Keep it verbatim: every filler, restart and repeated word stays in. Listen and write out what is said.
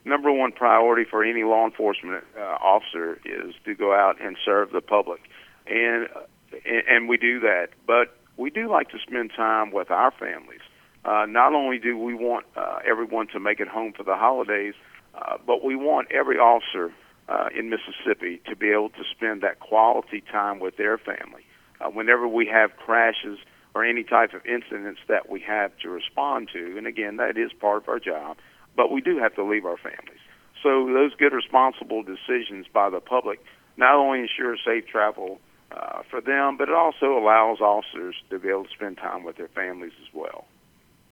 number one priority for any law enforcement uh, officer is to go out and serve the public, and and we do that. But we do like to spend time with our families. Uh, not only do we want uh, everyone to make it home for the holidays, uh, but we want every officer uh, in Mississippi to be able to spend that quality time with their family. Uh, whenever we have crashes or any type of incidents that we have to respond to, and again, that is part of our job, but we do have to leave our families. So those good, responsible decisions by the public not only ensure safe travel uh, for them, but it also allows officers to be able to spend time with their families as well.